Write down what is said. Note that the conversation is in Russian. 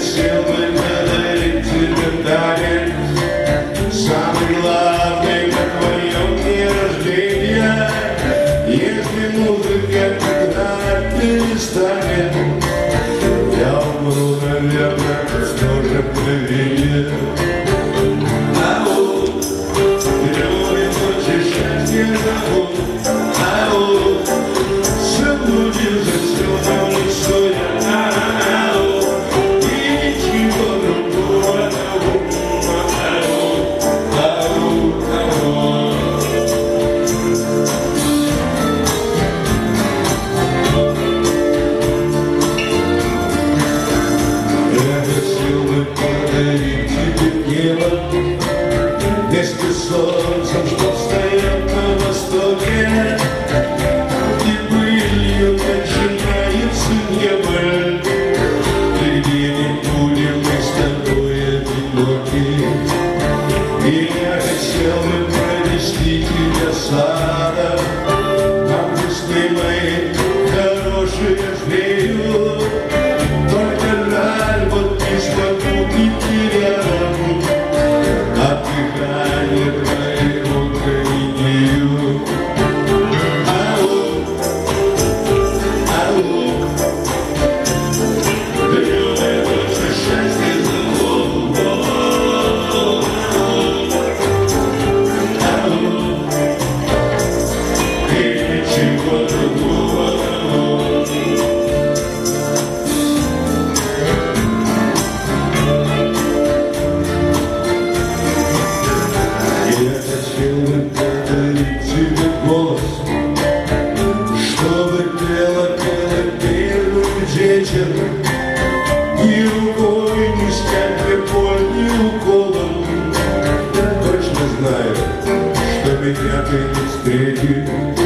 хотел бы подарить тебе танец, самый главный на твоем дне рождения. Если музыка когда перестанет, я умру, наверное, в то же мгновение. Ау, любые ночи счастья зовут. Ау, заблудился в темном лесу я. Ау, и ничего другого. Ау, ау. Я хотел бы подарить тебе небо вместе с солнцем, что встает на востоке, и пылью начинается небо. И где-нибудь будем мы с тобой одиноки. И я хотел бы провести тебя садом, там весны мои хорошие ждеют. Только жаль, вот не смогу идти рядом, от дыхания твоего каменею. Ау, ау, любая ночь счастье зовут. Ау, и ничего другого. Я хотел бы подарить тебе голос, чтобы пела первый ветер, ни рукой не снять мне боль, ни уколом. Я точно знаю, что меня ты не встретишь.